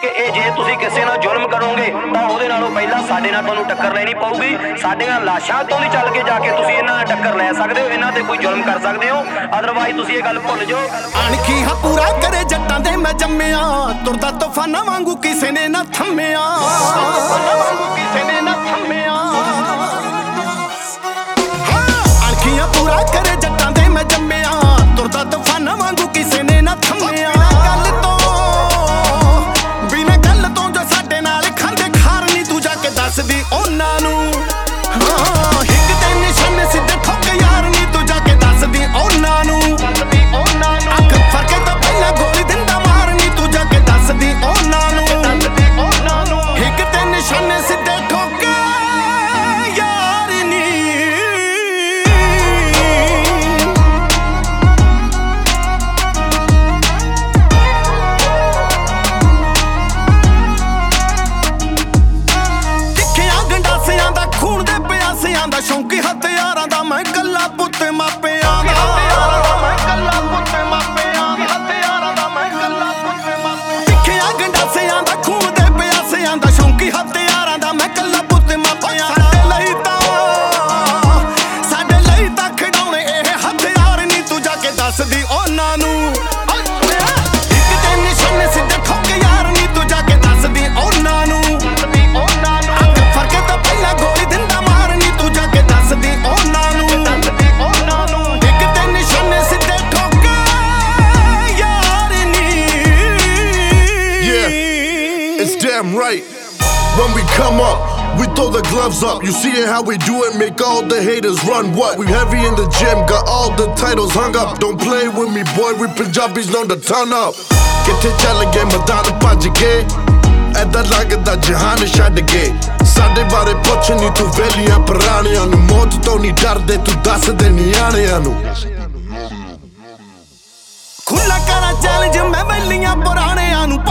ਕਿ ਇਹ ਜੇ ਤੁਸੀਂ ਕਿਸੇ ਨਾਲ ਜ਼ੁਲਮ ਕਰੋਗੇ ਤਾਂ ਉਹਦੇ ਨਾਲੋਂ ਪਹਿਲਾਂ ਸਾਡੇ ਨਾਲ ਤੁਹਾਨੂੰ ਟੱਕਰ ਲੈਣੀ ਪਊਗੀ। ਸਾਡੀਆਂ ਲਾਸ਼ਾਂ ਤੋਂ ਨਹੀਂ ਚੱਲ ਕੇ ਜਾ ਕੇ ਤੁਸੀਂ ਇਹਨਾਂ ਨਾਲ ਟੱਕਰ ਲੈ ਸਕਦੇ ਹੋ, ਇਹਨਾਂ ਤੇ ਕੋਈ ਜ਼ੁਲਮ ਕਰ ਸਕਦੇ ਹੋ। ਅਦਰਵਾਈਜ਼ ਤੁਸੀਂ ਇਹ ਗੱਲ ਭੁੱਲ ਜਾਓ। ਅਣਖੀ ਹਾਂ ਪੂਰਾ ਕਰੇ ਜੱਟਾਂ ਦੇ ਮੈਂ ਜੰਮਿਆ, ਤੁਰਦਾ ਤੂਫਾਨਾਂ ਵਾਂਗੂ ਕਿਸੇ ਨੇ ਨਾ ਥੰਮਿਆ, ਕਿਸੇ ਨੇ ਨਾ ਥੰਮਿਆ। ਅਣਖੀਆਂ ਪੂਰਾ ਕਰੇ ਜੱਟਾਂ ਦੇ ਮੈਂ ਜੰਮਿਆ, ਤੁਰਦਾ ਤੂਫਾਨਾਂ ਵਾਂਗੂ ਕਿਸੇ ਨੇ ਨਾ ਥੰਮਿਆ। ਬਿਨਾਂ ਗੱਲ ਤੋਂ ਜੋ ਸਾਡੇ ਨਾਲ ਖਾਂਦੇ ਖਾਰ ਨੀ ਤੂੰ ਜਾ ਕੇ ਦੱਸਦੀ ਉਹਨਾਂ ਨੂੰ। ਹਿੱਕ ਤੇ ਨਿਸ਼ਾਨੇ ਸਿੱਧੇ ਠੋਕ ਯਾਰ ਨੀ ਤੂੰ ਜਾ ਕੇ ਦੱਸਦੀ ਉਹਨਾਂ ਨੂੰ। ਅੱਖ ਫਰਕੇ ਤੋਂ ਪਹਿਲਾਂ ਗੋਲੀ ਦਿੰਦਾ ਮਾਰ ਨੀ ਤੂੰ ਜਾ ਕੇ ਦੱਸਦੀ ਉਹਨਾਂ ਨੂੰ। ਹਿੱਕ ਤੇ ਨਿਸ਼ਾਨੇ ਸਿੱਧੇ ਠੋਕ ਯਾਰ ਨੀ। ਤਿੱਖਿਆਂ ਗੰਡਾਸਿਆਂ ਦਾ ਖੂਨ ਦੇ ਪਿਆਸਿਆਂ ਦਾ ਸ਼ੌਂਕੀ ਹਥਿਆਰਾਂ ਦਾ ਮੈਂ ਗੱਲਾਂ ਪੁੱਤ ਮਾਪਿਆਂ ਦਾ। ਤਿੱਖਿਆਂ ਗੰਡਾਸਿਆਂ ਦਾ ਖੂਨ ਦੇ ਪਿਆਸਿਆਂ ਦਾ ਸ਼ੌਂਕੀ ਹਥਿਆਰਾਂ ਦਾ ਮੈਂ ਕੱਲਾ ਪੁੱਤ ਮਾਪਿਆਂ ਦਾ। ਸਾਡੇ ਲਈ ਤਾਂ ਖਿਡਾਉਣੇ ਇਹ ਹਥਿਆਰ ਨੀ ਤੂੰ ਜਾ ਕੇ ਦੱਸਦੀ ਉਹਨਾਂ ਨੂੰ। ਇੱਕ ਤੇ ਨਿਸ਼ਾਨੇ ਸਿੱਧੇ ਠੋਕ ਯਾਰ ਨੀ ਤੂੰ ਜਾ ਕੇ ਦੱਸਦੀ ਉਹਨਾਂ ਨੂੰ। ਅੱਖ ਫਰਕੇ ਤੋਂ ਪਹਿਲਾਂ ਗੋਲੀ ਦਿੰਦਾ ਮਾਰ ਨੀ ਤੂੰ ਜਾ ਕੇ ਦੱਸਦੀ ਉਹਨਾਂ ਨੂੰ। ਇੱਕ ਤੇ ਨਿਸ਼ਾਨੇ ਸਿੱਧੇ ਠੋਕ ਯਾਰ ਨੀ। Yeah, it's damn right. When we come up, we throw the gloves up. You see how we do it, make all the haters run. What? We heavy in the gym, got all the titles hung up. Don't play with me, boy, we Punjabis know the turn up. Kiੱਥੇ ਚੱਲ ਗਏ ਮੈਦਾਨ ਭੱਜ ਕੇ, ਐਦਾਂ ਲੱਗਦਾ ਜਹਾਨ ਛੱਡ ਗਏ। ਸਾਡੇ ਬਾਰੇ ਪੁੱਛ ਨੀ ਤੂੰ ਵੇਲੀਆਂ ਪੁਰਾਣਿਆਂ ਨੂੰ, ਮੌਤ ਤੋਂ ਨਹੀਂ ਡਰਦੇ ਤੂੰ ਦੱਸ ਦੇ ਨਿਆਣਿਆਂ ਨੂੰ। ਖੁੱਲਾ ਕਰਾਂ ਚੈਲੰਜ ਮੈਂ ਵੈਲੀਆਂ ਪੁਰਾਣਿਆਂ ਨੂੰ,